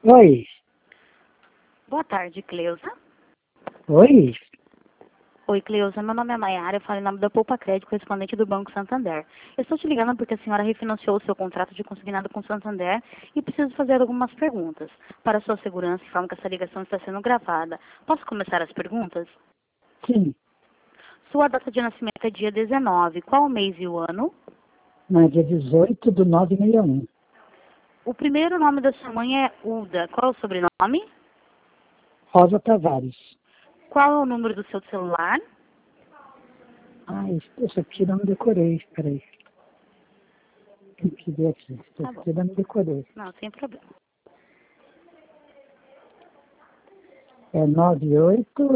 Oi, Boa tarde, Cleusa. oi. Oi, Cleusa. Meu nome é Maiara, eu falo em nome da Poupa Crédito, correspondente do Banco Santander. Eu estou te ligando porque a senhora refinanciou o seu contrato de consignado com o Santander e preciso fazer algumas perguntas. Para sua segurança, informo que essa ligação está sendo gravada. Posso começar as perguntas? Sim, Sua data de nascimento é dia 19. Qual o mês e o ano? no dia 18 do 961. O primeiro nome da sua mãe é Uda. Qual é o sobrenome? Rosa Tavares. Qual é o número do seu celular? Esse aqui não decorei, peraí. Tem que ver aqui. Esse Tá bom. aqui não decorei. Não, sem problema. É 98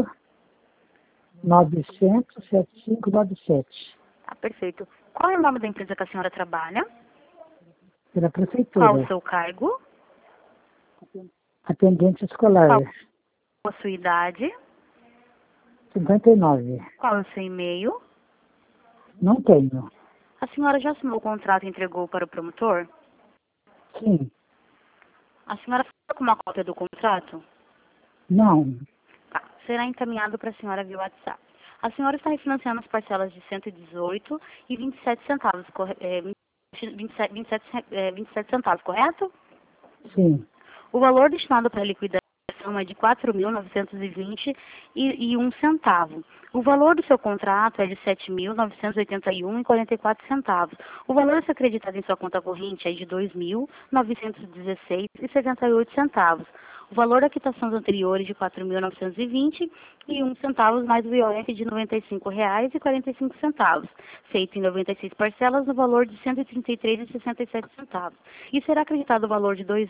900 7597. Tá, perfeito. Qual é o nome da empresa que a senhora trabalha? Pela Qual o prefeitura. seu cargo? Atendente escolar. Qual a sua idade? 59. Qual é o seu e-mail? Não tenho. A senhora já assinou o contrato e entregou para o promotor? Sim. A senhora ficou com uma cópia do contrato? Não. Tá. Será encaminhado para a senhora via WhatsApp. A senhora está refinanciando as parcelas de 118 e 27 centavos, 27 centavos, correto? Sim. O valor destinado para a liquidação é de 4.920 e 1 centavo. O valor do seu contrato é de 7.981,44 centavos. O valor a ser acreditado em sua conta corrente é de 2.916,78 centavos. O valor da quitação dos anteriores de 4.920,01 centavos mais o IOF de R$ 95,45, feito em 96 parcelas no valor de R$ 133,67 centavos. E será acreditado o valor de R$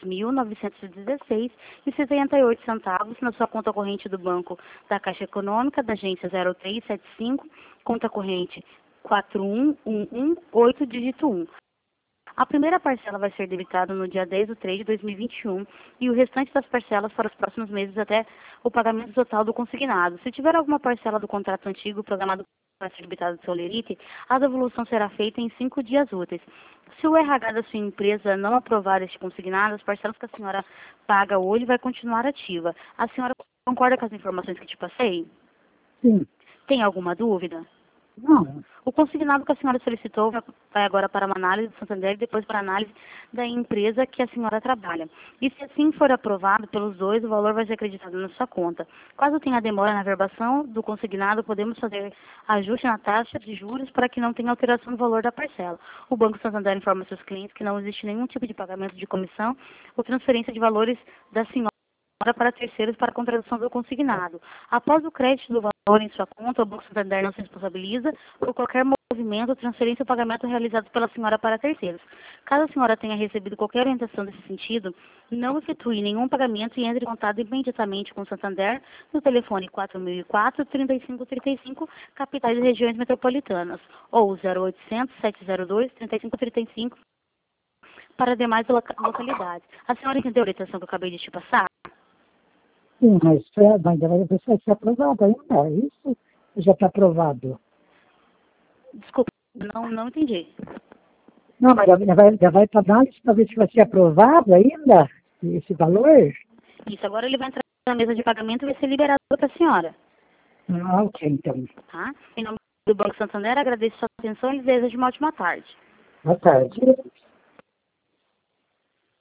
2.916,78 centavos na sua conta corrente do Banco da Caixa Econômica, da agência 0375, conta corrente 41118, dígito 1. A primeira parcela vai ser debitada no dia 10/3 de 2021 e o restante das parcelas para os próximos meses até o pagamento total do consignado. Se tiver alguma parcela do contrato antigo programado para ser debitada do seu lerite, a devolução será feita em 5 dias úteis. Se o RH da sua empresa não aprovar este consignado, as parcelas que a senhora paga hoje vai continuar ativa. A senhora concorda com as informações que te passei? Sim. Tem alguma dúvida? Não. O consignado que a senhora solicitou vai agora para uma análise do Santander e depois para a análise da empresa que a senhora trabalha. E se assim for aprovado pelos dois, o valor vai ser acreditado na sua conta. Caso tenha demora na verbação do consignado, podemos fazer ajuste na taxa de juros para que não tenha alteração no valor da parcela. O Banco Santander informa seus clientes que não existe nenhum tipo de pagamento de comissão ou transferência de valores da senhora para terceiros para a contratação do consignado. Após o crédito do valor em sua conta, o Banco Santander não se responsabiliza por qualquer movimento, transferência ou pagamento realizado pela senhora para terceiros. Caso a senhora tenha recebido qualquer orientação nesse sentido, não efetue nenhum pagamento e entre em contato imediatamente com o Santander no telefone 4004-3535, capitais e regiões metropolitanas, ou 0800-702-3535 para demais localidades. A senhora entendeu a orientação que eu acabei de te passar? Sim, mas ainda vai ser aprovado ainda, é isso? Já está aprovado. Desculpa, não entendi. Não, mas já vai para análise para ver se vai ser aprovado ainda esse valor? Isso, agora ele vai entrar na mesa de pagamento e vai ser liberado para a senhora. Ok, então. Tá? Em nome do Banco Santander, agradeço a sua atenção e desejo uma ótima tarde. Boa tarde.